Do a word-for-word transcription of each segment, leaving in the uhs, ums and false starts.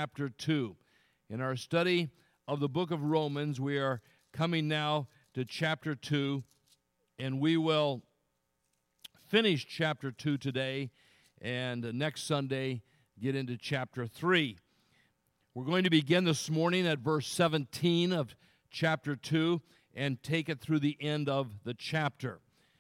chapter two. In our study of the book of Romans, we are coming now to chapter two, and we will finish chapter two today, and next Sunday get into chapter three. We're going to begin this morning at verse seventeen of chapter two and take it through the end of the chapter.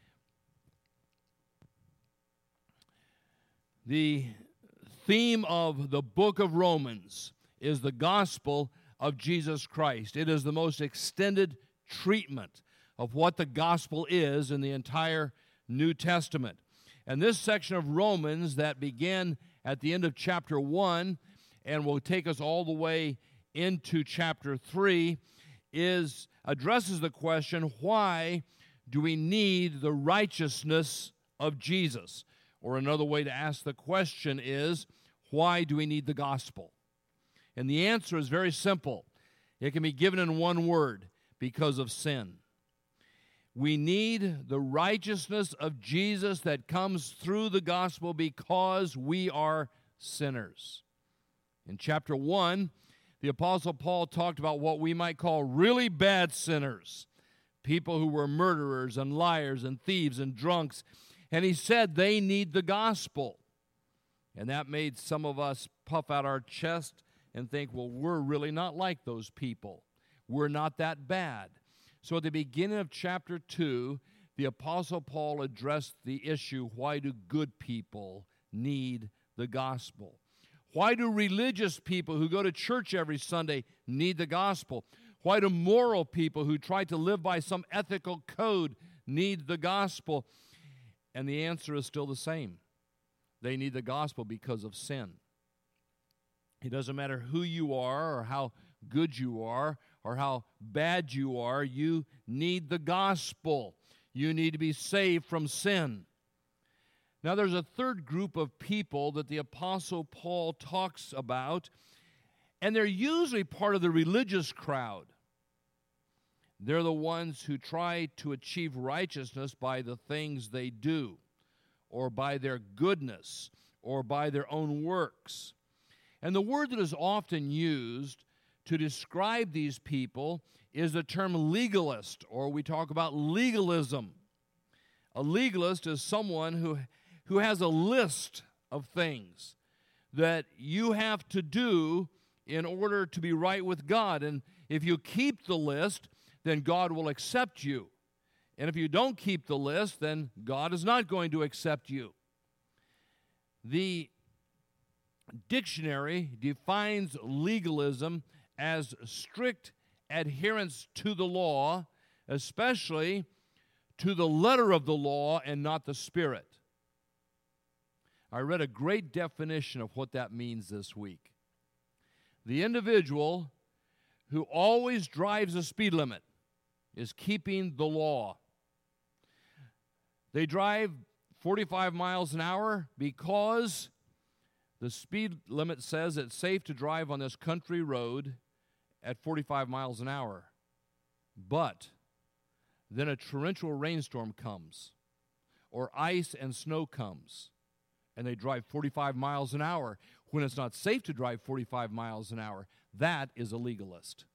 The theme of the book of Romans is the gospel of Jesus Christ. It is the most extended treatment of what the gospel is in the entire New Testament. And this section of Romans that began at the end of chapter one and will take us all the way into chapter three is addresses the question, why do we need the righteousness of Jesus? Or another way to ask the question is, why do we need the gospel? And the answer is very simple. It can be given in one word: because of sin. We need the righteousness of Jesus that comes through the gospel because we are sinners. In chapter one, the Apostle Paul talked about what we might call really bad sinners, people who were murderers and liars and thieves and drunks, and he said they need the gospel. And that made some of us puff out our chest and think, well, we're really not like those people. We're not that bad. So at the beginning of chapter two, the Apostle Paul addressed the issue, why do good people need the gospel? Why do religious people who go to church every Sunday need the gospel? Why do moral people who try to live by some ethical code need the gospel? And the answer is still the same. They need the gospel because of sin. It doesn't matter who you are or how good you are or how bad you are, you need the gospel. You need to be saved from sin. Now, there's a third group of people that the Apostle Paul talks about, and they're usually part of the religious crowd. They're the ones who try to achieve righteousness by the things they do, or by their goodness, or by their own works. And the word that is often used to describe these people is the term legalist, or we talk about legalism. A legalist is someone who who has a list of things that you have to do in order to be right with God. And if you keep the list, then God will accept you. And if you don't keep the list, then God is not going to accept you. The dictionary defines legalism as strict adherence to the law, especially to the letter of the law and not the spirit. I read a great definition of what that means this week. The individual who always drives a speed limit is keeping the law. They drive forty-five miles an hour because the speed limit says it's safe to drive on this country road at forty-five miles an hour. But then a torrential rainstorm comes, or ice and snow comes, and they drive forty-five miles an hour when it's not safe to drive forty-five miles an hour. That is a legalist.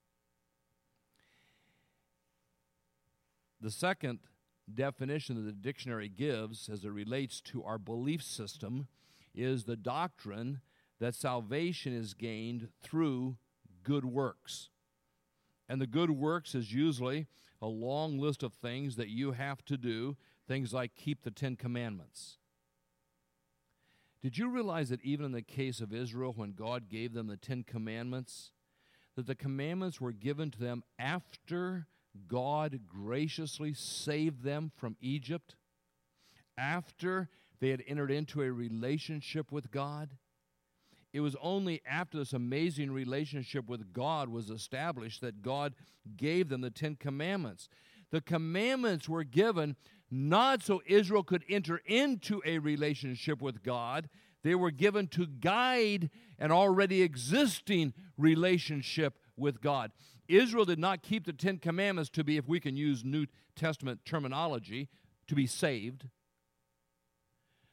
The second definition that the dictionary gives as it relates to our belief system is the doctrine that salvation is gained through good works. And the good works is usually a long list of things that you have to do, things like keep the Ten Commandments. Did you realize that even in the case of Israel, when God gave them the Ten Commandments, that the commandments were given to them after God graciously saved them from Egypt, after they had entered into a relationship with God? It was only after this amazing relationship with God was established that God gave them the Ten Commandments. The commandments were given not so Israel could enter into a relationship with God. They were given to guide an already existing relationship with God. Israel did not keep the Ten Commandments to be, if we can use New Testament terminology, to be saved.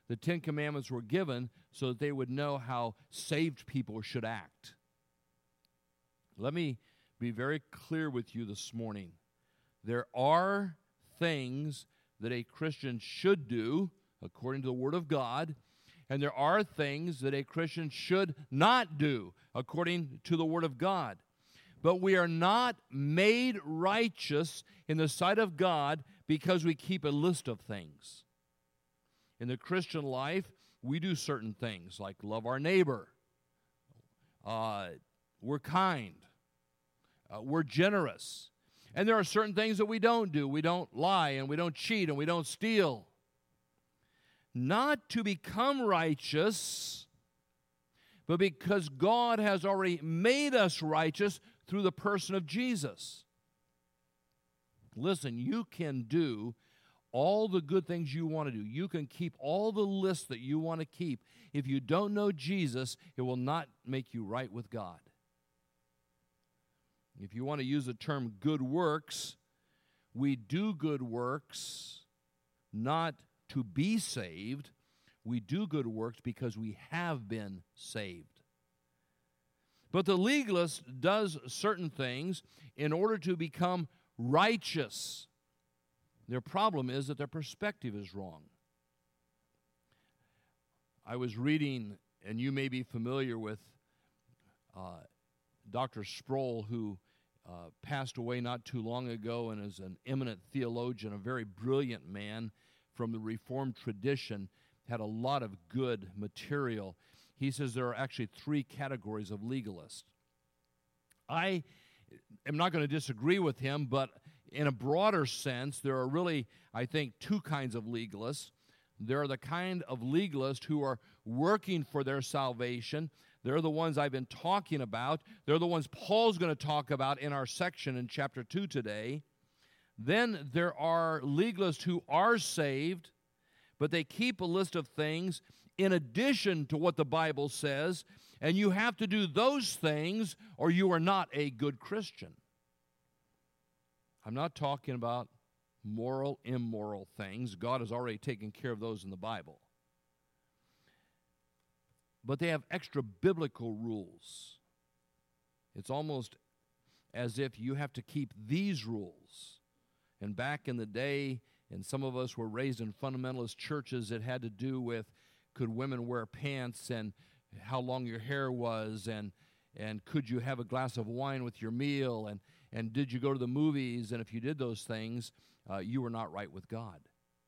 The Ten Commandments were given so that they would know how saved people should act. Let me be very clear with you this morning. There are things that a Christian should do according to the Word of God, and there are things that a Christian should not do according to the Word of God. But we are not made righteous in the sight of God because we keep a list of things. In the Christian life, we do certain things like love our neighbor. Uh, we're kind. Uh, we're generous. And there are certain things that we don't do. We don't lie, and we don't cheat, and we don't steal. Not to become righteous, but because God has already made us righteous through the person of Jesus. Listen, you can do all the good things you want to do. You can keep all the lists that you want to keep. If you don't know Jesus, it will not make you right with God. If you want to use the term good works, we do good works not to be saved. We do good works because we have been saved. But the legalist does certain things in order to become righteous. Their problem is that their perspective is wrong. I was reading, and you may be familiar with uh, Doctor Sproul, who uh, passed away not too long ago and is an eminent theologian, a very brilliant man from the Reformed tradition, had a lot of good material. He says there are actually three categories of legalists. I am not going to disagree with him, but in a broader sense, there are really, I think, two kinds of legalists. There are the kind of legalists who are working for their salvation. They're the ones I've been talking about. They're the ones Paul's going to talk about in our section in chapter two today. Then there are legalists who are saved, but they keep a list of things in addition to what the Bible says, and you have to do those things or you are not a good Christian. I'm not talking about moral, immoral things. God has already taken care of those in the Bible. But they have extra biblical rules. It's almost as if you have to keep these rules. And back in the day, and some of us were raised in fundamentalist churches, it had to do with could women wear pants and how long your hair was, and and could you have a glass of wine with your meal, and, and did you go to the movies, and if you did those things, uh, you were not right with God.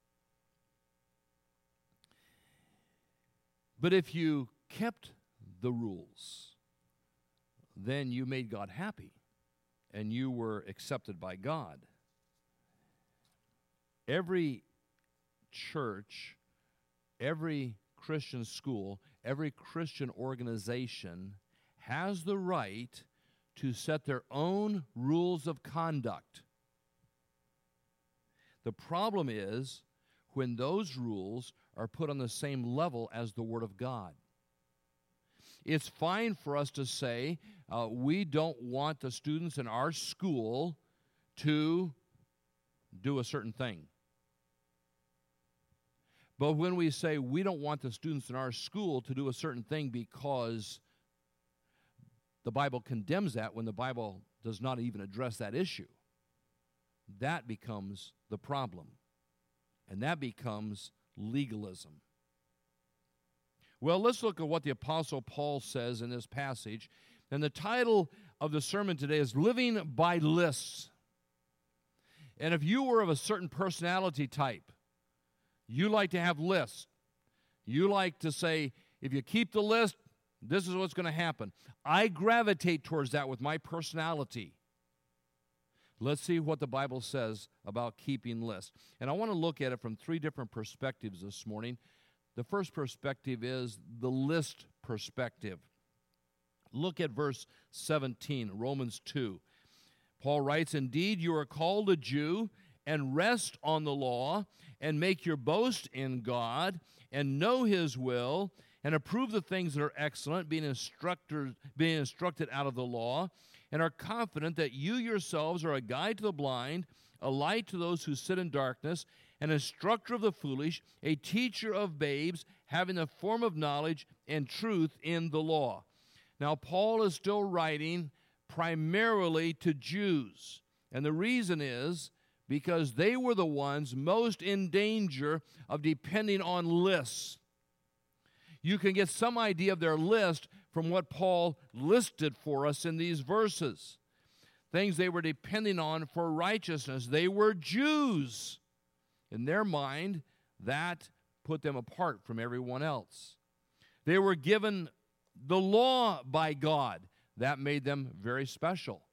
But if you kept the rules, then you made God happy, and you were accepted by God. Every church, every Christian school, every Christian organization has the right to set their own rules of conduct. The problem is when those rules are put on the same level as the Word of God. It's fine for us to say uh, we don't want the students in our school to do a certain thing. But when we say we don't want the students in our school to do a certain thing because the Bible condemns that when the Bible does not even address that issue, that becomes the problem. And that becomes legalism. Well, let's look at what the Apostle Paul says in this passage. And the title of the sermon today is Living by Lists. And if you were of a certain personality type, you like to have lists. You like to say, if you keep the list, this is what's going to happen. I gravitate towards that with my personality. Let's see what the Bible says about keeping lists. And I want to look at it from three different perspectives this morning. The first perspective is the list perspective. Look at verse seventeen, Romans two. Paul writes, "Indeed, you are called a Jew, and rest on the law, and make your boast in God, and know His will, and approve the things that are excellent, being instructors, being instructed out of the law, and are confident that you yourselves are a guide to the blind, a light to those who sit in darkness, an instructor of the foolish, a teacher of babes, having the form of knowledge and truth in the law. Now, Paul is still writing primarily to Jews, and the reason is because they were the ones most in danger of depending on lists. You can get some idea of their list from what Paul listed for us in these verses. Things they were depending on for righteousness. They were Jews. In their mind, that put them apart from everyone else. They were given the law by God. That made them very special.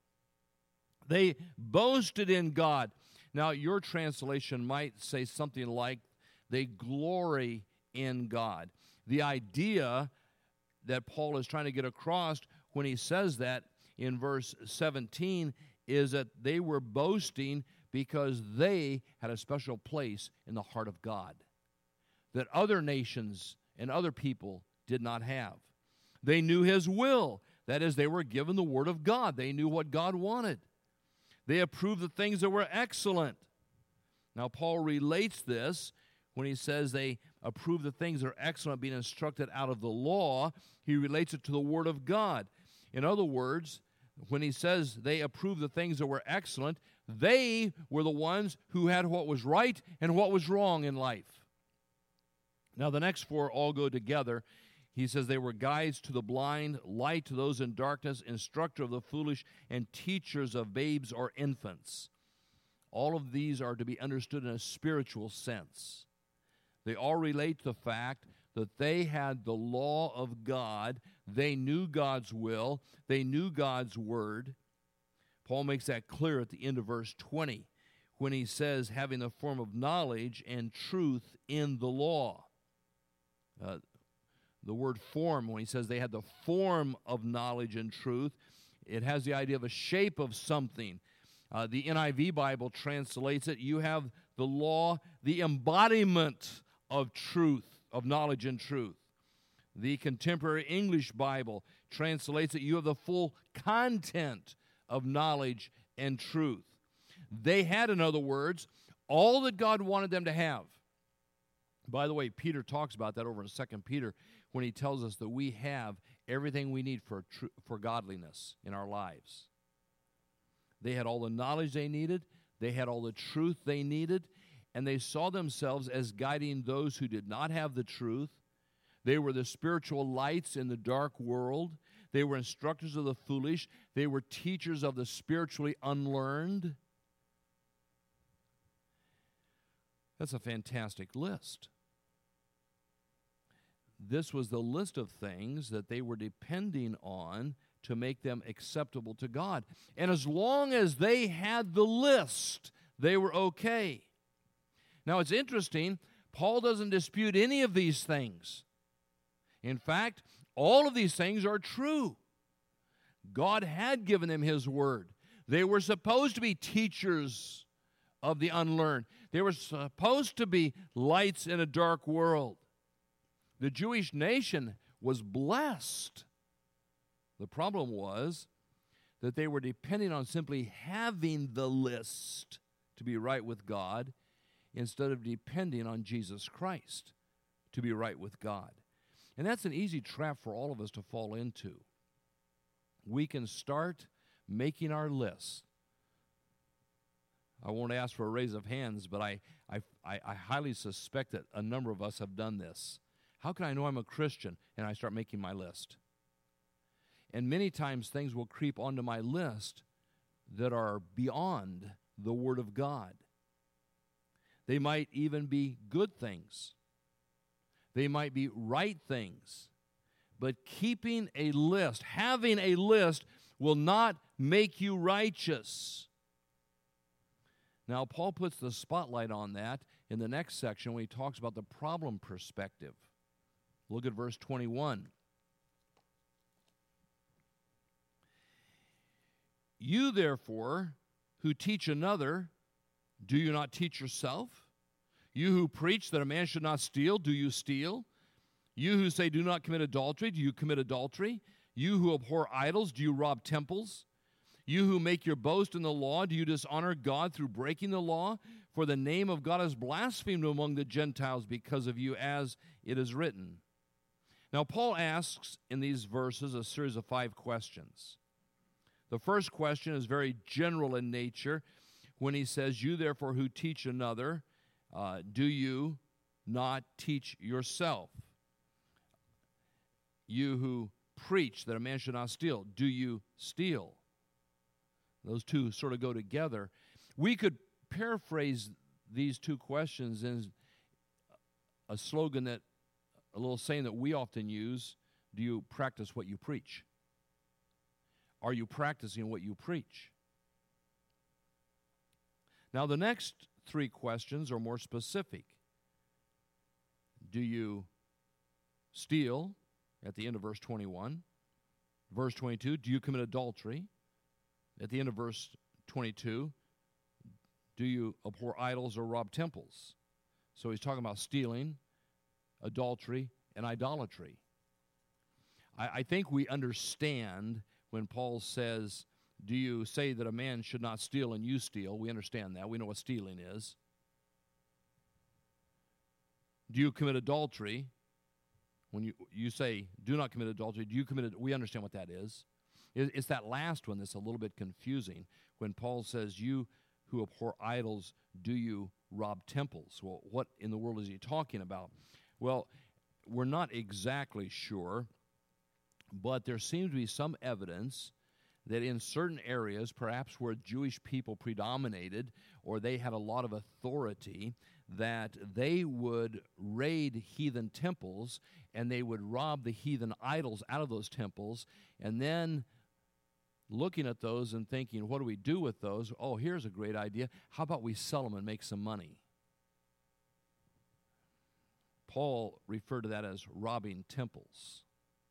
They boasted in God. Now, your translation might say something like, they glory in God. The idea that Paul is trying to get across when he says that in verse seventeen is that they were boasting because they had a special place in the heart of God that other nations and other people did not have. They knew his will. That is, they were given the word of God. They knew what God wanted. They approved the things that were excellent. Now, Paul relates this when he says they approve the things that are excellent, being instructed out of the law. He relates it to the word of God. In other words, when he says they approve the things that were excellent, they were the ones who had what was right and what was wrong in life. Now, the next four all go together. He says they were guides to the blind, light to those in darkness, instructor of the foolish, and teachers of babes or infants. All of these are to be understood in a spiritual sense. They all relate to the fact that they had the law of God. They knew God's will. They knew God's word. Paul makes that clear at the end of verse twenty when he says, having the form of knowledge and truth in the law. Uh, the word form, when he says they had the form of knowledge and truth, it has the idea of a shape of something. Uh, the N I V Bible translates it, you have the law, the embodiment of truth, of knowledge and truth. The Contemporary English Bible translates it, you have the full content of knowledge and truth. They had, in other words, all that God wanted them to have. By the way, Peter talks about that over in Second Peter when he tells us that we have everything we need for, tr- for godliness in our lives. They had all the knowledge they needed. They had all the truth they needed. And they saw themselves as guiding those who did not have the truth. They were the spiritual lights in the dark world. They were instructors of the foolish. They were teachers of the spiritually unlearned. That's a fantastic list. This was the list of things that they were depending on to make them acceptable to God. And as long as they had the list, they were okay. Now, it's interesting, Paul doesn't dispute any of these things. In fact, all of these things are true. God had given them his word. They were supposed to be teachers of the unlearned. They were supposed to be lights in a dark world. The Jewish nation was blessed. The problem was that they were depending on simply having the list to be right with God instead of depending on Jesus Christ to be right with God. And that's an easy trap for all of us to fall into. We can start making our list. I won't ask for a raise of hands, but I, I, I, I highly suspect that a number of us have done this. How can I know I'm a Christian? And I start making my list. And many times things will creep onto my list that are beyond the Word of God. They might even be good things. They might be right things. But keeping a list, having a list, will not make you righteous. Now, Paul puts the spotlight on that in the next section when he talks about the problem perspective. Look at verse twenty-one. You, therefore, who teach another, do you not teach yourself? You who preach that a man should not steal, do you steal? You who say do not commit adultery, do you commit adultery? You who abhor idols, do you rob temples? You who make your boast in the law, do you dishonor God through breaking the law? For the name of God is blasphemed among the Gentiles because of you, as it is written. Now, Paul asks in these verses a series of five questions. The first question is very general in nature when he says, you therefore who teach another, uh, do you not teach yourself? You who preach that a man should not steal, do you steal? Those two sort of go together. We could paraphrase these two questions in a slogan that, a little saying that we often use, do you practice what you preach? Are you practicing what you preach? Now, the next three questions are more specific. Do you steal? At the end of verse twenty-one. Verse twenty-two, do you commit adultery? At the end of verse twenty-two, do you abhor idols or rob temples? So he's talking about stealing, adultery, and idolatry. I, I think we understand when Paul says, do you say that a man should not steal and you steal? We understand that. We know what stealing is. Do you commit adultery? When you, you say, do not commit adultery, do you commit it? We understand what that is. It, it's that last one that's a little bit confusing. When Paul says, you who abhor idols, do you rob temples? Well, what in the world is he talking about? Well, we're not exactly sure, but there seems to be some evidence that in certain areas, perhaps where Jewish people predominated or they had a lot of authority, that they would raid heathen temples and they would rob the heathen idols out of those temples, and then looking at those and thinking, what do we do with those? Oh, here's a great idea. How about we sell them and make some money? Paul referred to that as robbing temples.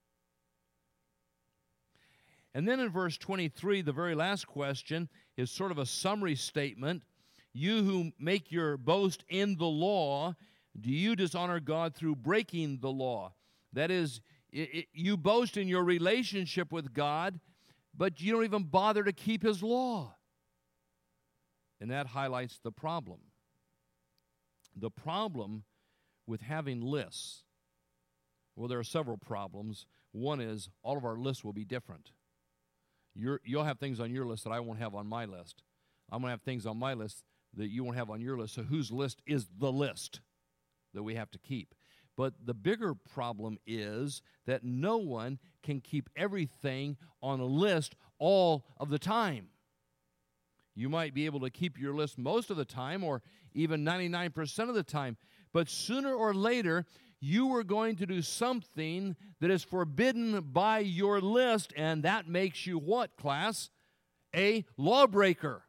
And then in verse twenty-three, the very last question is sort of a summary statement. You who make your boast in the law, do you dishonor God through breaking the law? That is, it, it, you boast in your relationship with God, but you don't even bother to keep His law. And that highlights the problem. The problem with having lists, well, there are several problems. One is all of our lists will be different. You're, you'll have things on your list that I won't have on my list. I'm going to have things on my list that you won't have on your list. So whose list is the list that we have to keep? But the bigger problem is that no one can keep everything on a list all of the time. You might be able to keep your list most of the time or even ninety-nine percent of the time, but sooner or later, you are going to do something that is forbidden by your list, and that makes you what, class? A lawbreaker.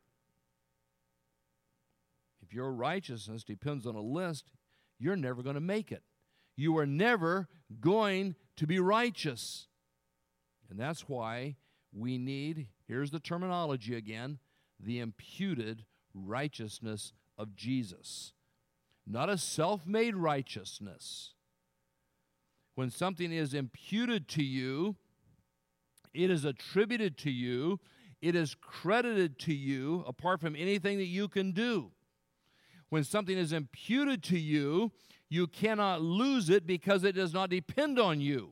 If your righteousness depends on a list, you're never going to make it. You are never going to be righteous. And that's why we need, here's the terminology again, the imputed righteousness of Jesus. Not a self-made righteousness. When something is imputed to you, it is attributed to you, it is credited to you apart from anything that you can do. When something is imputed to you, you cannot lose it because it does not depend on you.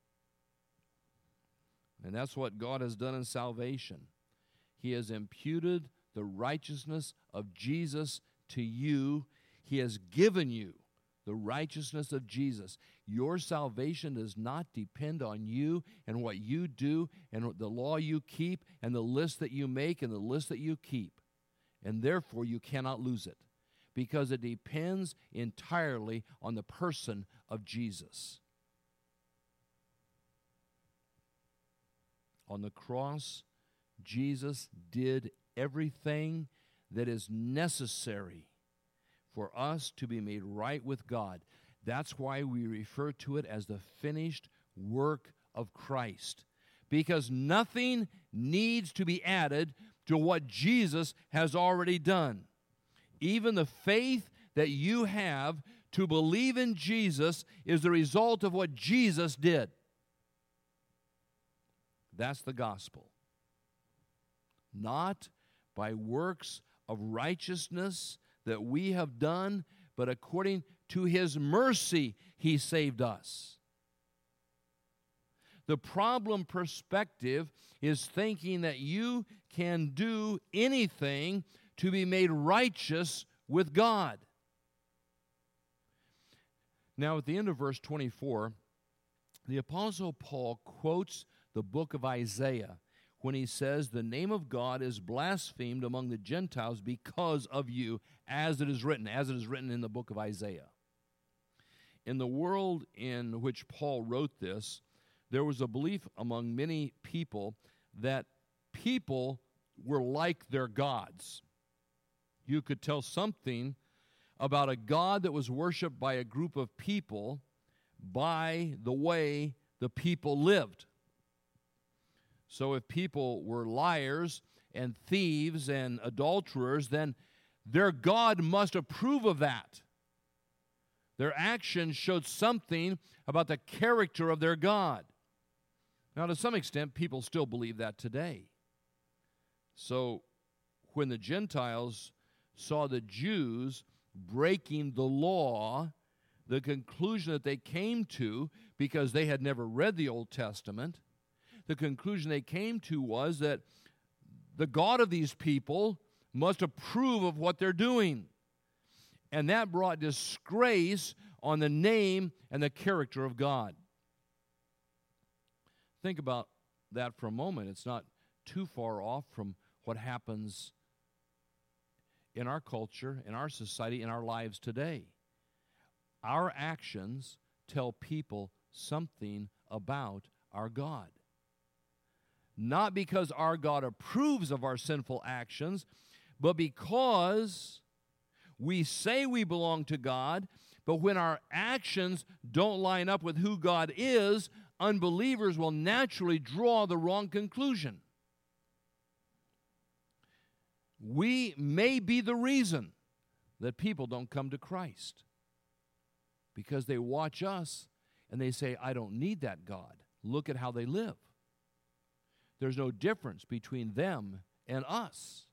And that's what God has done in salvation. He has imputed the righteousness of Jesus to you. He has given you the righteousness of Jesus. Your salvation does not depend on you and what you do and the law you keep and the list that you make and the list that you keep. And therefore, you cannot lose it because it depends entirely on the person of Jesus. On the cross, Jesus did everything that is necessary for us to be made right with God. That's why we refer to it as the finished work of Christ. Because nothing needs to be added to what Jesus has already done. Even the faith that you have to believe in Jesus is the result of what Jesus did. That's the gospel. Not by works of righteousness that we have done, but according to His mercy, He saved us. The problem perspective is thinking that you can do anything to be made righteous with God. Now, at the end of verse twenty-four, the Apostle Paul quotes the book of Isaiah when he says, "The name of God is blasphemed among the Gentiles because of you, as it is written," as it is written in the book of Isaiah. In the world in which Paul wrote this, there was a belief among many people that people were like their gods. You could tell something about a God that was worshiped by a group of people by the way the people lived. So if people were liars and thieves and adulterers, then their God must approve of that. Their actions showed something about the character of their God. Now, to some extent, people still believe that today. So when the Gentiles saw the Jews breaking the law, the conclusion that they came to, because they had never read the Old Testament, the conclusion they came to was that the God of these people must approve of what they're doing. And that brought disgrace on the name and the character of God. Think about that for a moment. It's not too far off from what happens in our culture, in our society, in our lives today. Our actions tell people something about our God. Not because our God approves of our sinful actions, but because we say we belong to God, but when our actions don't line up with who God is, unbelievers will naturally draw the wrong conclusion. We may be the reason that people don't come to Christ, because they watch us and they say, "I don't need that God. Look at how they live." There's no difference between them and us.